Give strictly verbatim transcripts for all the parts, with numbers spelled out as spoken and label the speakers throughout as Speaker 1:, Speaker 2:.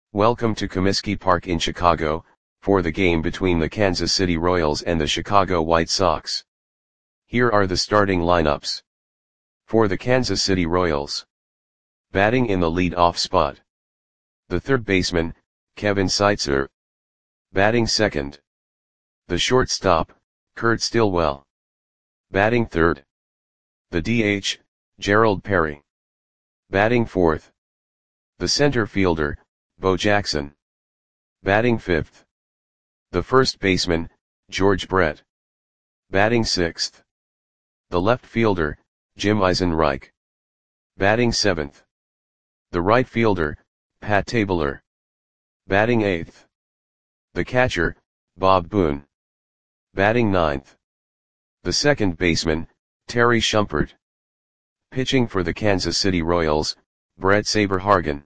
Speaker 1: Welcome to Comiskey Park in Chicago, for the game between the Kansas City Royals and the Chicago White Sox. Here are the starting lineups. For the Kansas City Royals. Batting in the lead-off spot. The third baseman, Kevin Seitzer. Batting second. The shortstop, Kurt Stillwell. Batting third. The D H, Gerald Perry. Batting fourth. The center fielder, Bo Jackson. Batting fifth. The first baseman, George Brett. Batting sixth. The left fielder, Jim Eisenreich. Batting seventh. The right fielder, Pat Tabler. Batting eighth. The catcher, Bob Boone. Batting ninth. The second baseman, Terry Shumpert. Pitching for the Kansas City Royals, Brett Saberhagen.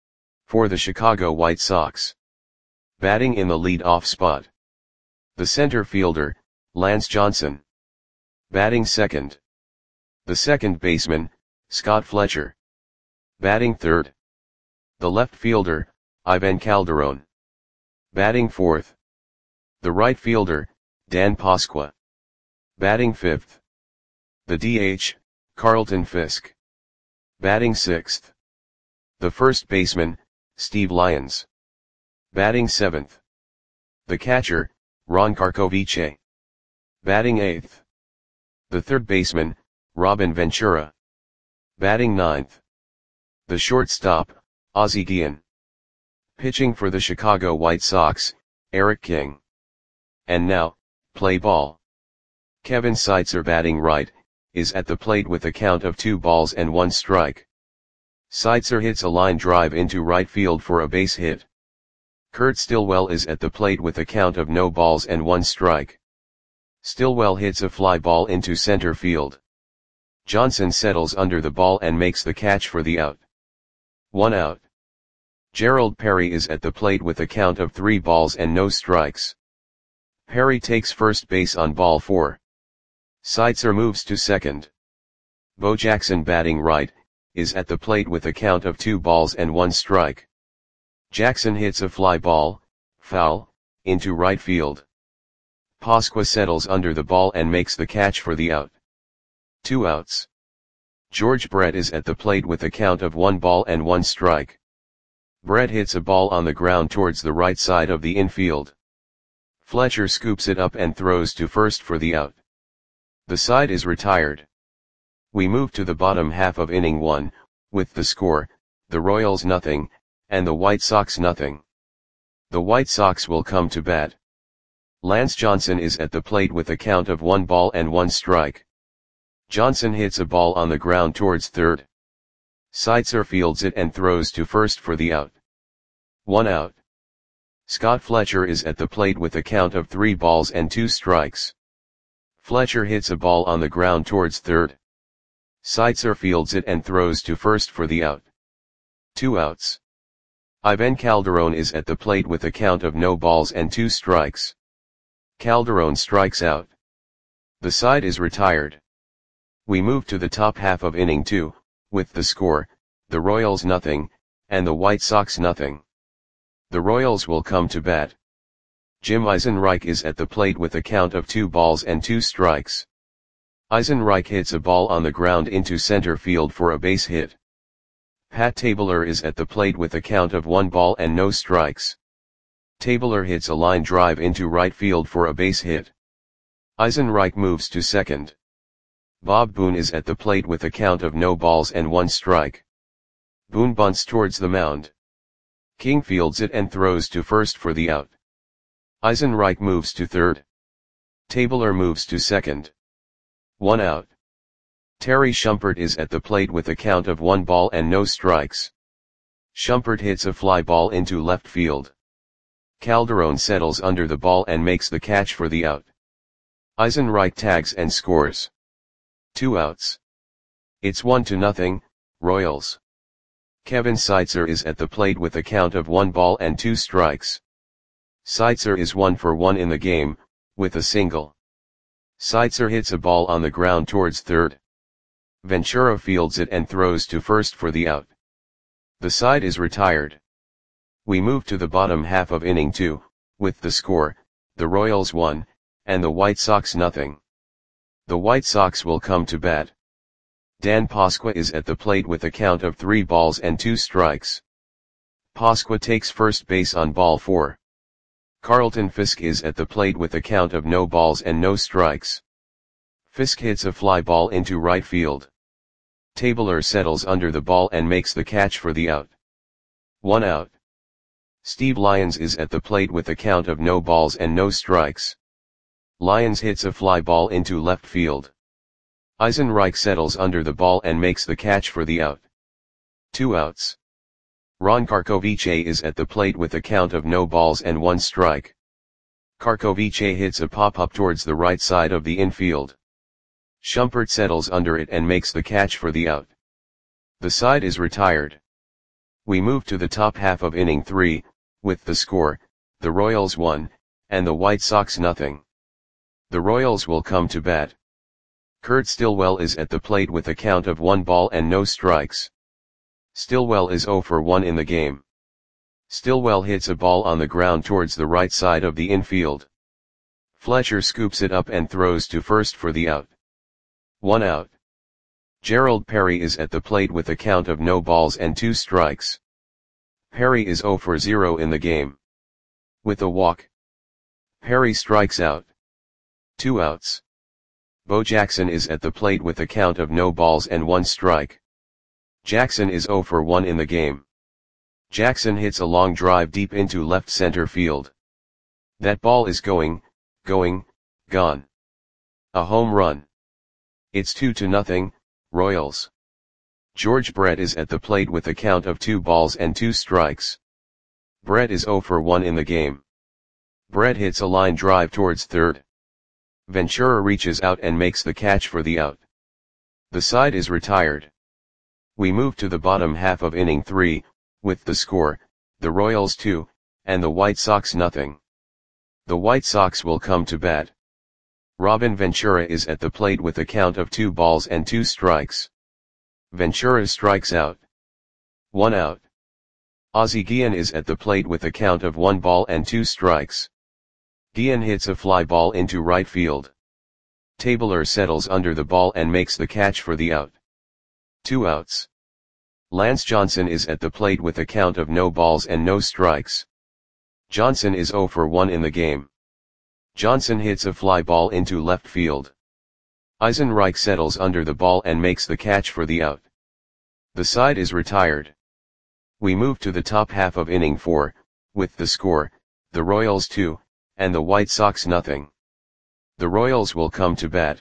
Speaker 1: For the Chicago White Sox. Batting in the lead-off spot. The center fielder, Lance Johnson. Batting second. The second baseman, Scott Fletcher. Batting third. The left fielder, Ivan Calderon. Batting fourth. The right fielder, Dan Pasqua. Batting fifth. The D H, Carlton Fisk. Batting sixth. The first baseman, Steve Lyons. Batting seventh. The catcher, Ron Karkovice. Batting eighth. The third baseman, Robin Ventura. Batting ninth. The shortstop, Ozzie Guillen. Pitching for the Chicago White Sox, Eric King. And now, play ball. Kevin Seitzer batting right, is at the plate with a count of two balls and one strike. Seitzer hits a line drive into right field for a base hit. Kurt Stillwell is at the plate with a count of no balls and one strike. Stillwell hits a fly ball into center field. Johnson settles under the ball and makes the catch for the out. One out. Gerald Perry is at the plate with a count of three balls and no strikes. Perry takes first base on ball four. Seitzer moves to second. Bo Jackson batting right, is at the plate with a count of two balls and one strike. Jackson hits a fly ball, foul, into right field. Pasqua settles under the ball and makes the catch for the out. Two outs. George Brett is at the plate with a count of one ball and one strike. Brett hits a ball on the ground towards the right side of the infield. Fletcher scoops it up and throws to first for the out. The side is retired. We move to the bottom half of inning one, with the score, the Royals nothing, and the White Sox nothing. The White Sox will come to bat. Lance Johnson is at the plate with a count of one ball and one strike. Johnson hits a ball on the ground towards third. Seitzer fields it and throws to first for the out. One out. Scott Fletcher is at the plate with a count of three balls and two strikes. Fletcher hits a ball on the ground towards third. Seitzer fields it and throws to first for the out. Two outs. Ivan Calderon is at the plate with a count of no balls and two strikes. Calderon strikes out. The side is retired. We move to the top half of inning two, with the score, the Royals nothing, and the White Sox nothing. The Royals will come to bat. Jim Eisenreich is at the plate with a count of two balls and two strikes. Eisenreich hits a ball on the ground into center field for a base hit. Pat Tabler is at the plate with a count of one ball and no strikes. Tabler hits a line drive into right field for a base hit. Eisenreich moves to second. Bob Boone is at the plate with a count of no balls and one strike. Boone bunts towards the mound. King fields it and throws to first for the out. Eisenreich moves to third. Tabler moves to second. One out. Terry Shumpert is at the plate with a count of one ball and no strikes. Shumpert hits a fly ball into left field. Calderon settles under the ball and makes the catch for the out. Eisenreich tags and scores. Two outs. It's one to nothing, Royals. Kevin Seitzer is at the plate with a count of one ball and two strikes. Seitzer is one for one in the game, with a single. Seitzer hits a ball on the ground towards third. Ventura fields it and throws to first for the out. The side is retired. We move to the bottom half of inning two, with the score, the Royals one, and the White Sox nothing. The White Sox will come to bat. Dan Pasqua is at the plate with a count of three balls and two strikes. Pasqua takes first base on ball four. Carlton Fisk is at the plate with a count of no balls and no strikes. Fisk hits a fly ball into right field. Tabler settles under the ball and makes the catch for the out. One out. Steve Lyons is at the plate with a count of no balls and no strikes. Lyons hits a fly ball into left field. Eisenreich settles under the ball and makes the catch for the out. Two outs. Ron Karkovice is at the plate with a count of no balls and one strike. Karkovice hits a pop-up towards the right side of the infield. Schumpert settles under it and makes the catch for the out. The side is retired. We move to the top half of inning three, with the score, the Royals one, and the White Sox nothing. The Royals will come to bat. Kurt Stillwell is at the plate with a count of one ball and no strikes. Stillwell is zero for one in the game. Stillwell hits a ball on the ground towards the right side of the infield. Fletcher scoops it up and throws to first for the out. One out. Gerald Perry is at the plate with a count of no balls and two strikes. Perry is zero for zero in the game. With a walk, Perry strikes out. Two outs. Bo Jackson is at the plate with a count of no balls and one strike. Jackson is zero for one in the game. Jackson hits a long drive deep into left center field. That ball is going, going, gone. A home run. It's two to nothing, Royals. George Brett is at the plate with a count of two balls and two strikes. Brett is zero for one in the game. Brett hits a line drive towards third. Ventura reaches out and makes the catch for the out. The side is retired. We move to the bottom half of inning three, with the score, the Royals two, and the White Sox nothing. The White Sox will come to bat. Robin Ventura is at the plate with a count of two balls and two strikes. Ventura strikes out. One out. Ozzie Guillen is at the plate with a count of one ball and two strikes. Guillen hits a fly ball into right field. Tabler settles under the ball and makes the catch for the out. Two outs. Lance Johnson is at the plate with a count of no balls and no strikes. Johnson is zero for one in the game. Johnson hits a fly ball into left field. Eisenreich settles under the ball and makes the catch for the out. The side is retired. We move to the top half of inning four, with the score, the Royals two, and the White Sox nothing. The Royals will come to bat.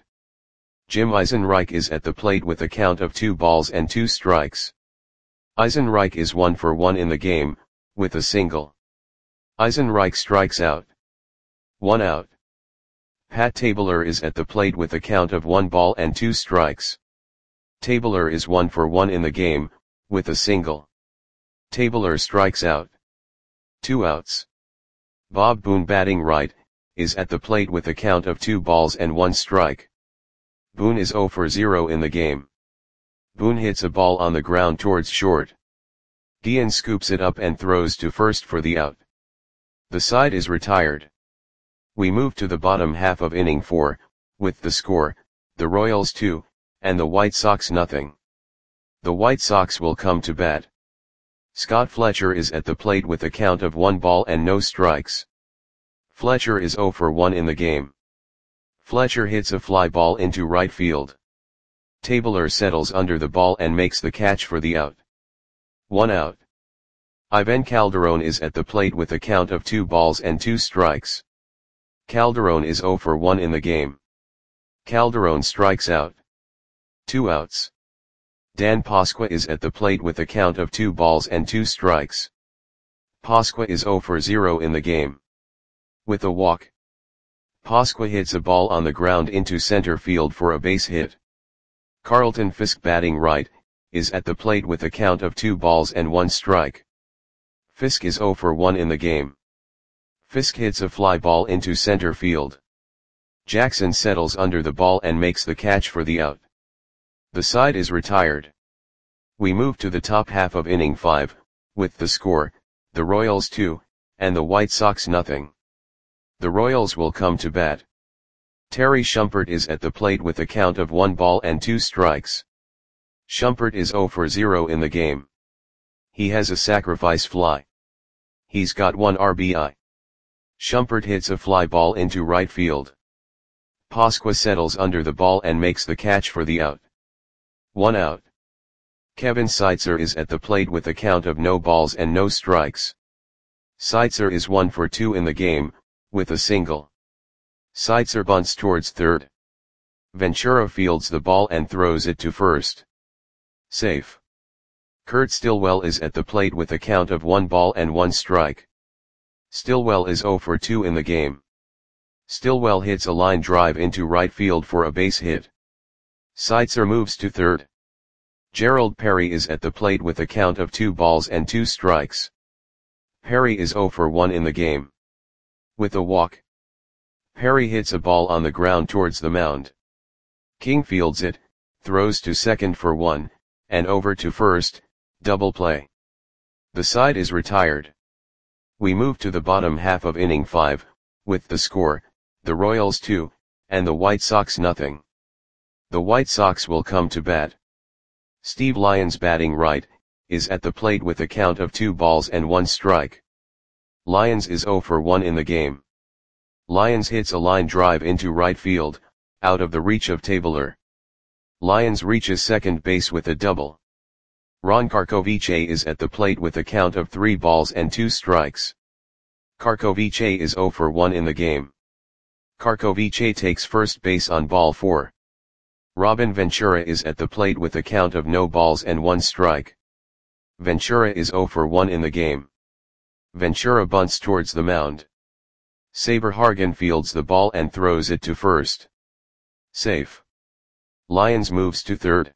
Speaker 1: Jim Eisenreich is at the plate with a count of two balls and two strikes. Eisenreich is one for one in the game, with a single. Eisenreich strikes out. One out. Pat Tabler is at the plate with a count of one ball and two strikes. Tabler is one for one in the game, with a single. Tabler strikes out. Two outs. Bob Boone, batting right, is at the plate with a count of two balls and one strike. Boone is zero for zero in the game. Boone hits a ball on the ground towards short. Guillen scoops it up and throws to first for the out. The side is retired. We move to the bottom half of inning four, with the score, the Royals two, and the White Sox nothing. The White Sox will come to bat. Scott Fletcher is at the plate with a count of one ball and no strikes. Fletcher is zero for one in the game. Fletcher hits a fly ball into right field. Tabler settles under the ball and makes the catch for the out. One out. Ivan Calderon is at the plate with a count of two balls and two strikes. Calderon is zero for one in the game. Calderon strikes out. Two outs. Dan Pasqua is at the plate with a count of two balls and two strikes. Pasqua is zero for zero in the game. With a walk, Pasqua hits a ball on the ground into center field for a base hit. Carlton Fisk, batting right, is at the plate with a count of two balls and one strike. Fisk is zero for one in the game. Fisk hits a fly ball into center field. Jackson settles under the ball and makes the catch for the out. The side is retired. We move to the top half of inning five, with the score, the Royals two, and the White Sox nothing. The Royals will come to bat. Terry Shumpert is at the plate with a count of one ball and two strikes. Shumpert is zero for zero in the game. He has a sacrifice fly. He's got one R B I. Shumpert hits a fly ball into right field. Pasqua settles under the ball and makes the catch for the out. One out. Kevin Seitzer is at the plate with a count of no balls and no strikes. Seitzer is one for two in the game, with a single. Seitzer bunts towards third. Ventura fields the ball and throws it to first. Safe. Kurt Stillwell is at the plate with a count of one ball and one strike. Stillwell is zero for two in the game. Stillwell hits a line drive into right field for a base hit. Seitzer moves to third. Gerald Perry is at the plate with a count of two balls and two strikes. Perry is zero for one in the game. With a walk, Perry hits a ball on the ground towards the mound. King fields it, throws to second for one, and over to first, double play. The side is retired. We move to the bottom half of inning five, with the score, the Royals two, and the White Sox nothing. The White Sox will come to bat. Steve Lyons, batting right, is at the plate with a count of two balls and one strike. Lyons is zero for one in the game. Lyons hits a line drive into right field, out of the reach of Tabler. Lyons reaches second base with a double. Ron Karkovice is at the plate with a count of three balls and two strikes. Karkovice is zero for one in the game. Karkovice takes first base on ball four. Robin Ventura is at the plate with a count of no balls and one strike. Ventura is zero for one in the game. Ventura bunts towards the mound. Saber Hargan fields the ball and throws it to first. Safe. Lyons moves to third.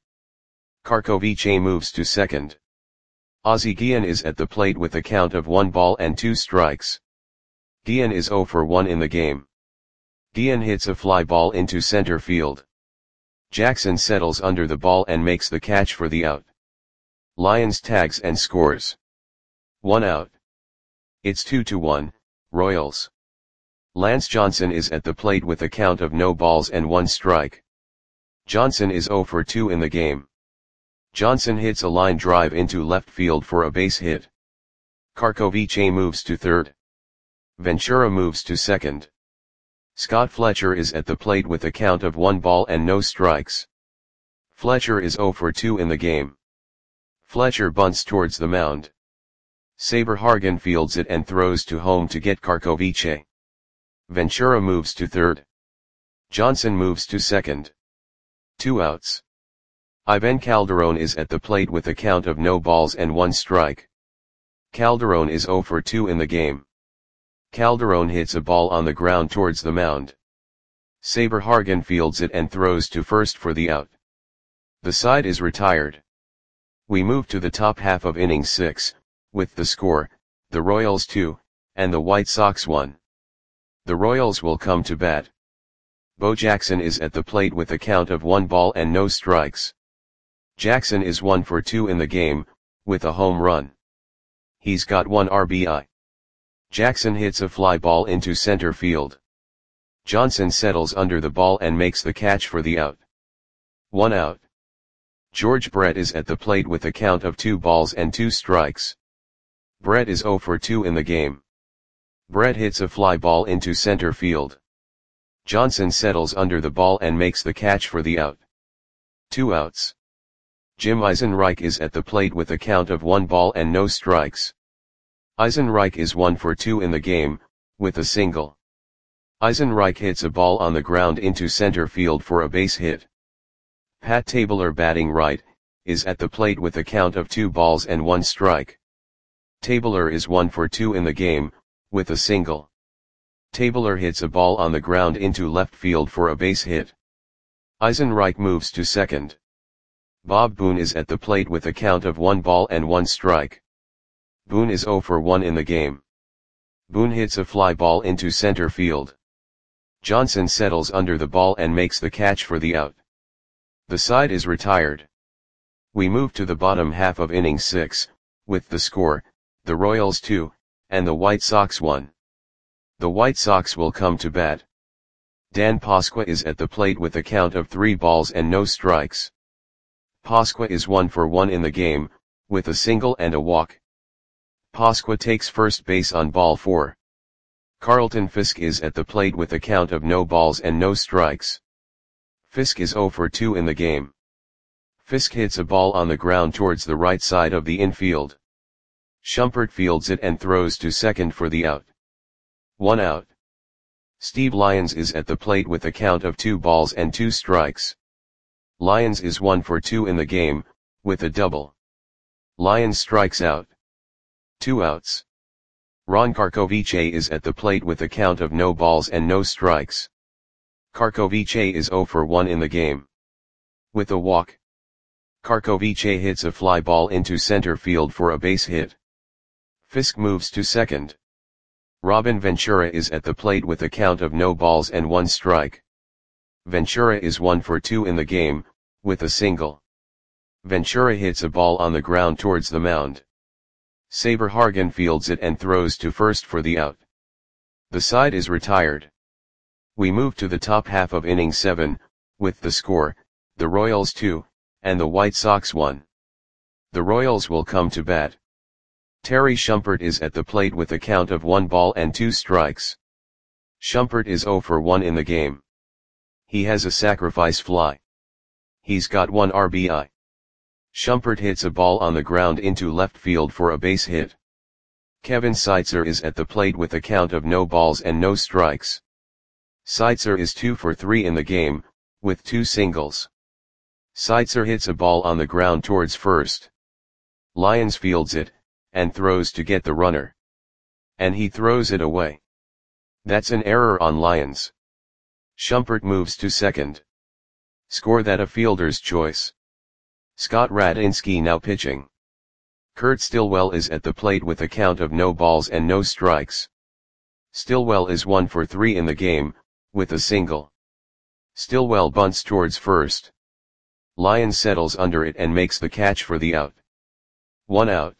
Speaker 1: Karkovice moves to second. Ozzie Guillen is at the plate with a count of one ball and two strikes. Guillen is zero for one in the game. Guillen hits a fly ball into center field. Jackson settles under the ball and makes the catch for the out. Lyons tags and scores. One out. It's two to one, Royals. Lance Johnson is at the plate with a count of no balls and one strike. Johnson is zero for two in the game. Johnson hits a line drive into left field for a base hit. Karkovice moves to third. Ventura moves to second. Scott Fletcher is at the plate with a count of one ball and no strikes. Fletcher is zero for two in the game. Fletcher bunts towards the mound. Saber Hargan fields it and throws to home to get Karkovice. Ventura moves to third. Johnson moves to second. Two outs. Ivan Calderon is at the plate with a count of no balls and one strike. Calderon is zero for two in the game. Calderon hits a ball on the ground towards the mound. Saber Hargan fields it and throws to first for the out. The side is retired. We move to the top half of inning six, with the score, the Royals two, and the White Sox one. The Royals will come to bat. Bo Jackson is at the plate with a count of one ball and no strikes. Jackson is one for two in the game, with a home run. He's got one R B I. Jackson hits a fly ball into center field. Johnson settles under the ball and makes the catch for the out. One out. George Brett is at the plate with a count of two balls and two strikes. Brett is zero for two in the game. Brett hits a fly ball into center field. Johnson settles under the ball and makes the catch for the out. Two outs. Jim Eisenreich is at the plate with a count of one ball and no strikes. Eisenreich is one for two in the game, with a single. Eisenreich hits a ball on the ground into center field for a base hit. Pat Tabler, batting right, is at the plate with a count of two balls and one strike. Tabler is one for two in the game, with a single. Tabler hits a ball on the ground into left field for a base hit. Eisenreich moves to second. Bob Boone is at the plate with a count of one ball and one strike. Boone is zero for one in the game. Boone hits a fly ball into center field. Johnson settles under the ball and makes the catch for the out. The side is retired. We move to the bottom half of inning six, with the score, the Royals two, and the White Sox one. The White Sox will come to bat. Dan Pasqua is at the plate with a count of three balls and no strikes. Pasqua is one for one in the game, with a single and a walk. Pasqua takes first base on ball four. Carlton Fisk is at the plate with a count of no balls and no strikes. Fisk is zero for two in the game. Fisk hits a ball on the ground towards the right side of the infield. Shumpert fields it and throws to second for the out. One out. Steve Lyons is at the plate with a count of two balls and two strikes. Lyons is one for two in the game, with a double. Lyons strikes out. Two outs. Ron Karkovice is at the plate with a count of no balls and no strikes. Karkovice is zero for one in the game. With a walk. Karkovice hits a fly ball into center field for a base hit. Fisk moves to second. Robin Ventura is at the plate with a count of no balls and one strike. Ventura is one for two in the game, with a single. Ventura hits a ball on the ground towards the mound. Saberhagen fields it and throws to first for the out. The side is retired. We move to the top half of inning seven, with the score, the Royals two, and the White Sox one. The Royals will come to bat. Terry Shumpert is at the plate with a count of one ball and two strikes. Shumpert is zero for one in the game. He has a sacrifice fly. He's got one R B I. Shumpert hits a ball on the ground into left field for a base hit. Kevin Seitzer is at the plate with a count of no balls and no strikes. Seitzer is two for three in the game, with two singles. Seitzer hits a ball on the ground towards first. Lyons fields it, and throws to get the runner. And he throws it away. That's an error on Lyons. Shumpert moves to second. Score that a fielder's choice. Scott Radinsky now pitching. Kurt Stillwell is at the plate with a count of no balls and no strikes. Stillwell is one for three in the game, with a single. Stillwell bunts towards first. Lyons settles under it and makes the catch for the out. One out.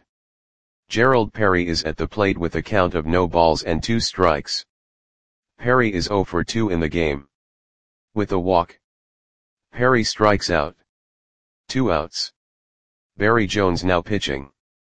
Speaker 1: Gerald Perry is at the plate with a count of no balls and two strikes. Perry is zero for two in the game. With a walk. Perry strikes out. Two outs. Barry Jones now pitching.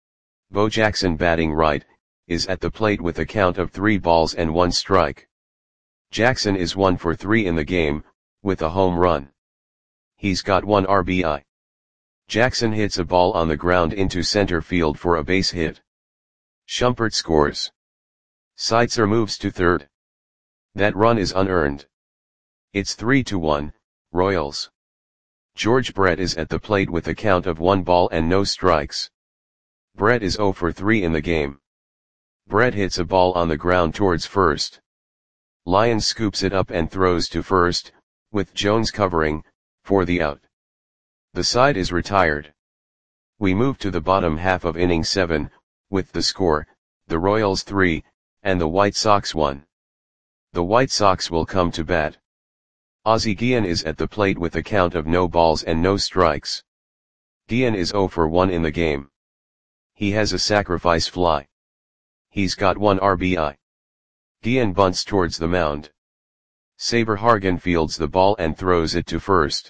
Speaker 1: Bo Jackson batting right, is at the plate with a count of three balls and one strike. Jackson is one for three in the game, with a home run. He's got one R B I. Jackson hits a ball on the ground into center field for a base hit. Shumpert scores. Seitzer moves to third. That run is unearned. It's three to one, Royals. George Brett is at the plate with a count of one ball and no strikes. Brett is zero for three in the game. Brett hits a ball on the ground towards first. Lyons scoops it up and throws to first, with Jones covering, for the out. The side is retired. We move to the bottom half of inning seven, with the score, the Royals three, and the White Sox one. The White Sox will come to bat. Ozzie Guillen is at the plate with a count of no balls and no strikes. Guillen is zero for one in the game. He has a sacrifice fly. He's got one R B I. Guillen bunts towards the mound. Saberhagen fields the ball and throws it to first.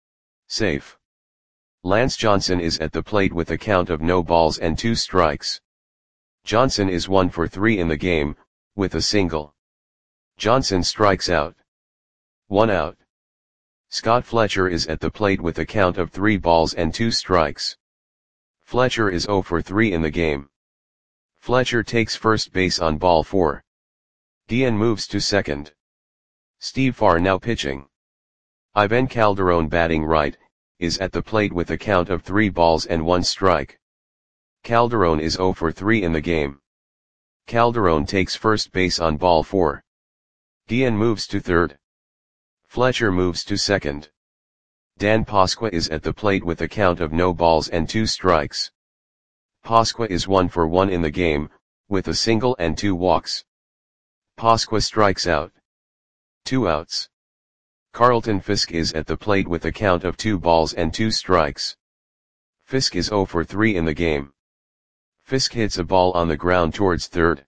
Speaker 1: Safe. Lance Johnson is at the plate with a count of no balls and two strikes. Johnson is one for three in the game, with a single. Johnson strikes out. One out. Scott Fletcher is at the plate with a count of three balls and two strikes. Fletcher is zero for three in the game. Fletcher takes first base on ball four. Guillen moves to second. Steve Farr now pitching. Ivan Calderon batting right, is at the plate with a count of three balls and one strike. Calderon is zero for three in the game. Calderon takes first base on ball four. Guillen moves to third. Fletcher moves to second. Dan Pasqua is at the plate with a count of no balls and two strikes. Pasqua is one for one in the game, with a single and two walks. Pasqua strikes out. Two outs. Carlton Fisk is at the plate with a count of two balls and two strikes. Fisk is zero for three in the game. Fisk hits a ball on the ground towards third.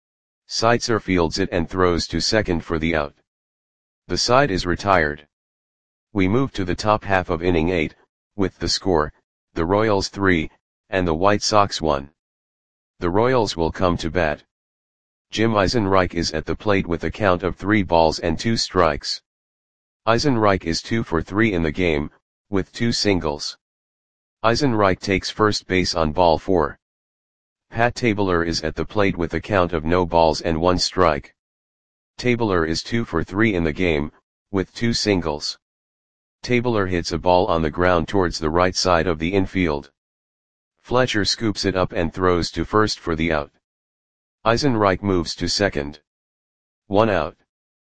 Speaker 1: Seitzer fields it and throws to second for the out. The side is retired. We move to the top half of inning eight, with the score, the Royals three, and the White Sox one. The Royals will come to bat. Jim Eisenreich is at the plate with a count of three balls and two strikes. Eisenreich is two for three in the game, with two singles. Eisenreich takes first base on ball four. Pat Tabler is at the plate with a count of no balls and one strike. Tabler is two for three in the game, with two singles. Tabler hits a ball on the ground towards the right side of the infield. Fletcher scoops it up and throws to first for the out. Eisenreich moves to second. One out.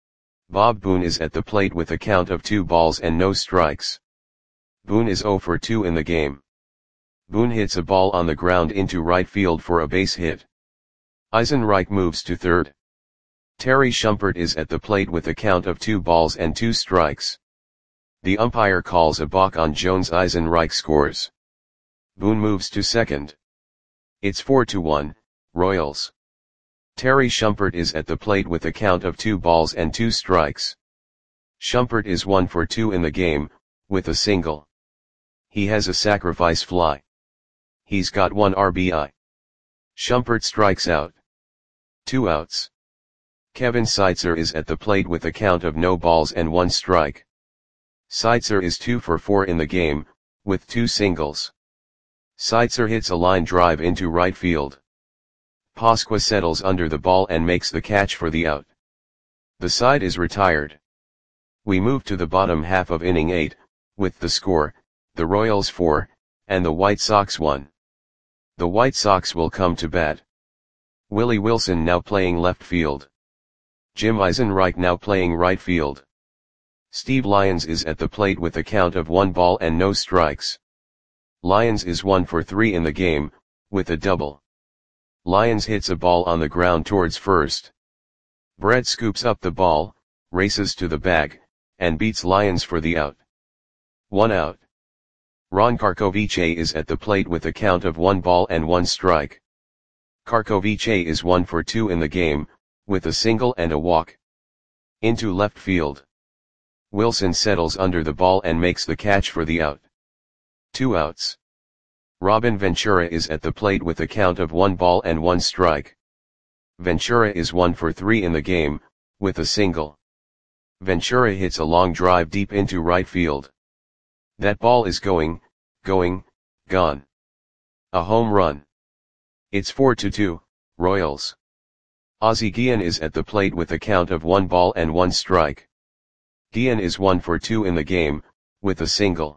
Speaker 1: Bob Boone is at the plate with a count of two balls and no strikes. Boone is zero for two in the game. Boone hits a ball on the ground into right field for a base hit. Eisenreich moves to third. Terry Shumpert is at the plate with a count of two balls and two strikes. The umpire calls a balk on Jones. Eisenreich scores. Boone moves to second. It's four to one, Royals. Terry Shumpert is at the plate with a count of two balls and two strikes. Shumpert is one for two in the game, with a single. He has a sacrifice fly. He's got one R B I. Shumpert strikes out. Two outs. Kevin Seitzer is at the plate with a count of no balls and one strike. Seitzer is two for four in the game, with two singles. Seitzer hits a line drive into right field. Pasqua settles under the ball and makes the catch for the out. The side is retired. We move to the bottom half of inning eight, with the score, the Royals four, and the White Sox one. The White Sox will come to bat. Willie Wilson now playing left field. Jim Eisenreich now playing right field. Steve Lyons is at the plate with a count of one ball and no strikes. Lyons is one for three in the game, with a double. Lyons hits a ball on the ground towards first. Brett scoops up the ball, races to the bag, and beats Lyons for the out. One out. Ron Karkovice is at the plate with a count of one ball and one strike. Karkovice is one for two in the game, with a single and a walk. Into left field. Wilson settles under the ball and makes the catch for the out. Two outs. Robin Ventura is at the plate with a count of one ball and one strike. Ventura is one for three in the game, with a single. Ventura hits a long drive deep into right field. That ball is going, going, gone. A home run. It's four to two, Royals. Ozzie Guillen is at the plate with a count of one ball and one strike. Guillen is one for two in the game, with a single.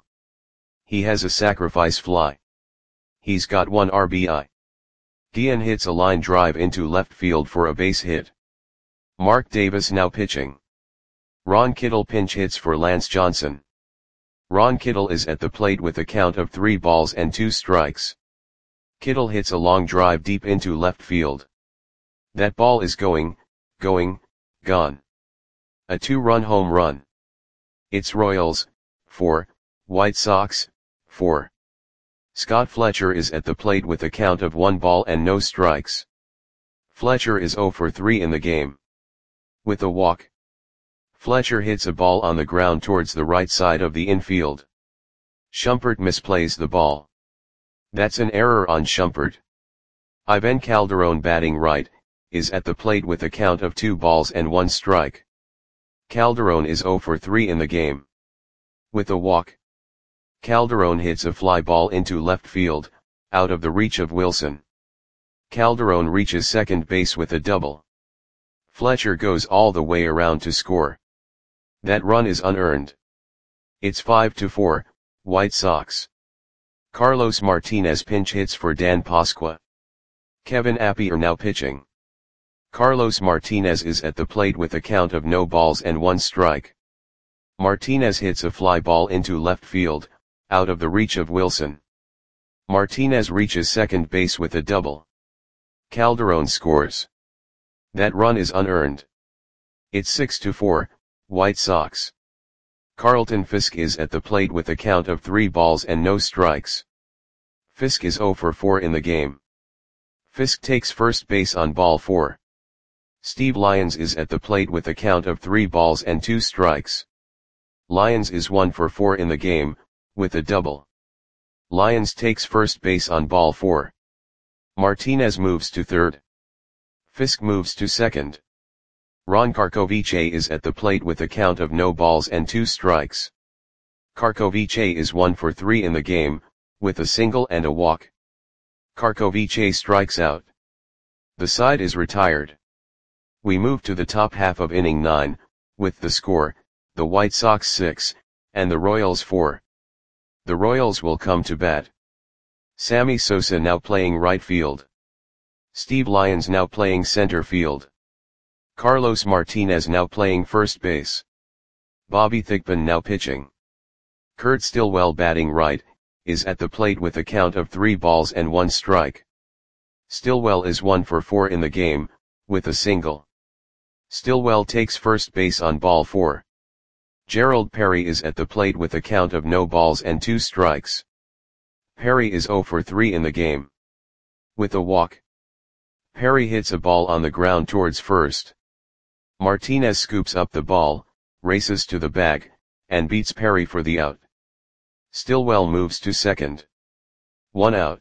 Speaker 1: He has a sacrifice fly. He's got one R B I. Guillen hits a line drive into left field for a base hit. Mark Davis now pitching. Ron Kittle pinch hits for Lance Johnson. Ron Kittle is at the plate with a count of three balls and two strikes. Kittle hits a long drive deep into left field. That ball is going, going, gone. A two-run home run. It's Royals, four, White Sox, four. Scott Fletcher is at the plate with a count of one ball and no strikes. Fletcher is zero for three in the game. With a walk. Fletcher hits a ball on the ground towards the right side of the infield. Shumpert misplays the ball. That's an error on Shumpert. Ivan Calderon, batting right, is at the plate with a count of two balls and one strike. Calderon is zero for three in the game. With a walk. Calderon hits a fly ball into left field, out of the reach of Wilson. Calderon reaches second base with a double. Fletcher goes all the way around to score. That run is unearned. It's five to four, White Sox. Carlos Martinez pinch hits for Dan Pasqua. Kevin Appier now pitching. Carlos Martinez is at the plate with a count of no balls and one strike. Martinez hits a fly ball into left field, out of the reach of Wilson. Martinez reaches second base with a double. Calderon scores. That run is unearned. It's six to four, White Sox. Carlton Fisk is at the plate with a count of three balls and no strikes. Fisk is zero for four in the game. Fisk takes first base on ball four. Steve Lyons is at the plate with a count of three balls and two strikes. Lyons is one for four in the game, with a double. Lyons takes first base on ball four. Martinez moves to third. Fisk moves to second. Ron Karkovice is at the plate with a count of no balls and two strikes. Karkovice is one for three in the game, with a single and a walk. Karkovice strikes out. The side is retired. We move to the top half of inning nine, with the score, the White Sox six, and the Royals four. The Royals will come to bat. Sammy Sosa now playing right field. Steve Lyons now playing center field. Carlos Martinez now playing first base. Bobby Thigpen now pitching. Kurt Stillwell batting right, is at the plate with a count of three balls and one strike. Stillwell is one for four in the game, with a single. Stillwell takes first base on ball four. Gerald Perry is at the plate with a count of no balls and two strikes. Perry is zero for three in the game. With a walk. Perry hits a ball on the ground towards first. Martinez scoops up the ball, races to the bag, and beats Perry for the out. Stillwell moves to second. One out.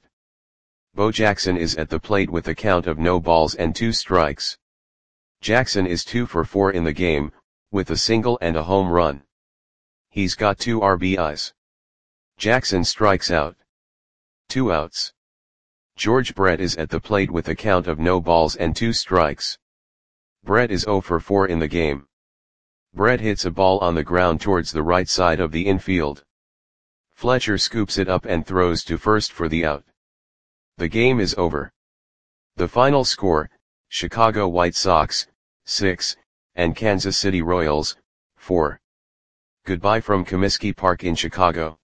Speaker 1: Bo Jackson is at the plate with a count of no balls and two strikes. Jackson is two for four in the game, with a single and a home run. He's got two R B Is. Jackson strikes out. Two outs. George Brett is at the plate with a count of no balls and two strikes. Brett is zero for four in the game. Brett hits a ball on the ground towards the right side of the infield. Fletcher scoops it up and throws to first for the out. The game is over. The final score, Chicago White Sox, six, and Kansas City Royals, four. Goodbye from Comiskey Park in Chicago.